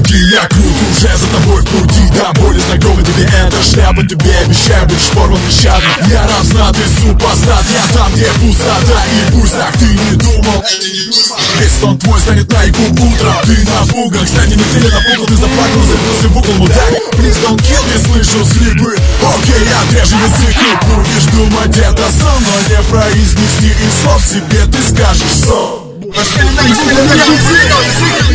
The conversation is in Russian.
руки, я крут уже за тобой в пути. Да, более знакома тебе эта шляпа, тебе обещаю, будешь порван нещадно. Я разнатый супостат, я там, где пустота. И пусть так ты не думал, весь сон твой станет на ику утром. Ты напуган, кстати, неделя напугал, ты заплакал, забился в угол, мудак. Please don't kill me, слышу скрипы. Окей, отрежу язык, и будешь думать, это сон, но не произнести и слов себе ты скажешь сон.